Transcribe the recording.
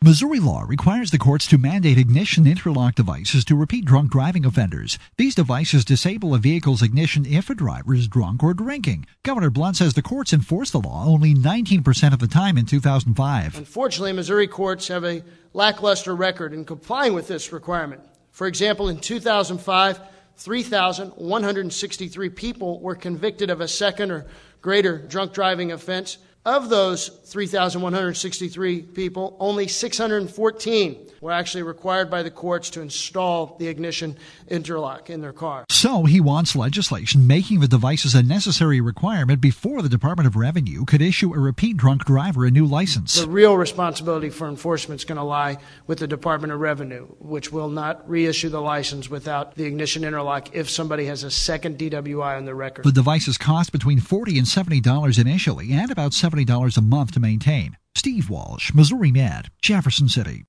Missouri law requires the courts to mandate ignition interlock devices to repeat drunk driving offenders. These devices disable a vehicle's ignition if a driver is drunk or drinking. Governor Blunt says the courts enforced the law only 19% of the time in 2005. Unfortunately, Missouri courts have a lackluster record in complying with this requirement. For example, in 2005, 3,163 people were convicted of a second or greater drunk driving offense. Of those 3,163 people, only 614 were actually required by the courts to install the ignition interlock in their car. So he wants legislation making the devices a necessary requirement before the Department of Revenue could issue a repeat drunk driver a new license. The real responsibility for enforcement is going to lie with the Department of Revenue, which will not reissue the license without the ignition interlock if somebody has a second DWI on their record. The devices cost between $40 and $70 initially and about $70 a month to maintain. Steve Walsh, Missouri Med, Jefferson City.